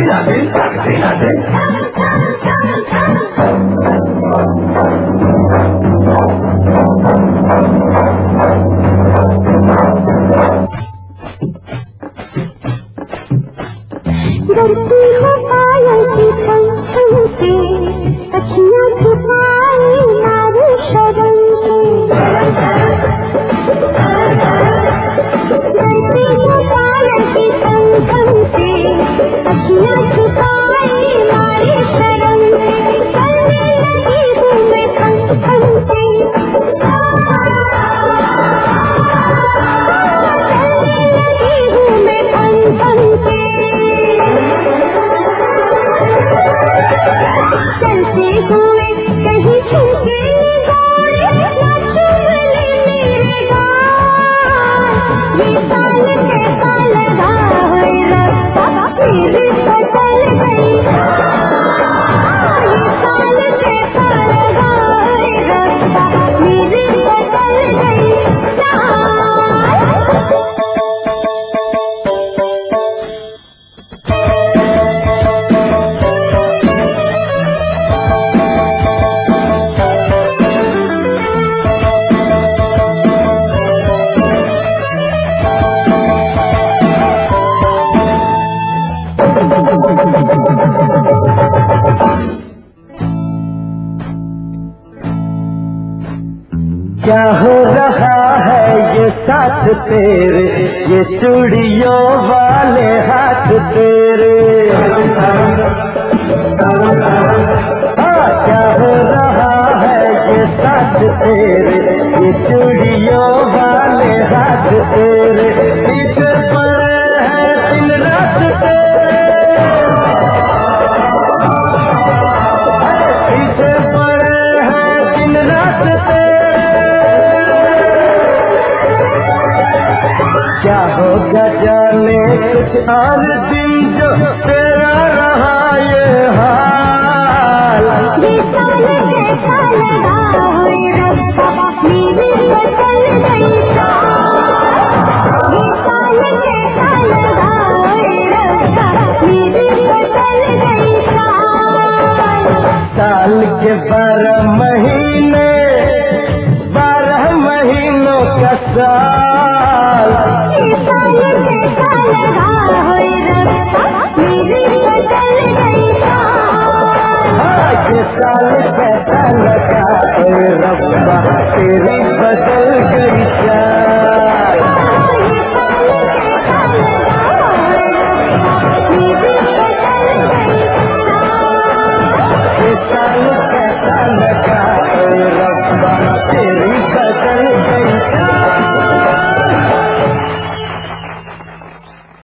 डरती हूँ पायल की छन से, अखियाँ छुपाई नारे शर्म से। डरती हूँ पायल की छन से, अखियाँ छुपाई नारे शर्म से। चलने लगी हूँ मैं खन खन से, चलने लगी हूँ मैं खन खन से। चलते हुए कहीं छूटे निगाहें, ना चुम ले मेरे गाल। ये साल कैसा लगा है रब्बा, मेरी बदल गई चाल। ये साल कैसा लगा है रब्बा, मेरी बदल गई चाल। क्या हो रहा है ये साथ तेरे, ये चूड़ियों वाले हाथ तेरे। हाँ, क्या हो रहा है ये साथ तेरे, ये चूड़ियों वाले हाथ तेरे। पीछे पड़े हैं दिन रात तेरे, पीछे पड़े हैं दिन रात तेरे। क्या होगा जाने कुछ और दिन जो तेरा रहा ये हाल। ये साल कैसा लगा है रब्बा, मेरी बदल गई चाल। ये साल कैसा लगा है रब्बा, मेरी बदल गई चाल। साल के 12 महीने, 12 महीनों का साल। ये साल कैसा लगा है रब्बा, मेरी बदल गई चाल। हाँ, ये साल कैसा लगा ए रब्बा, तेरी बदल गई चाल।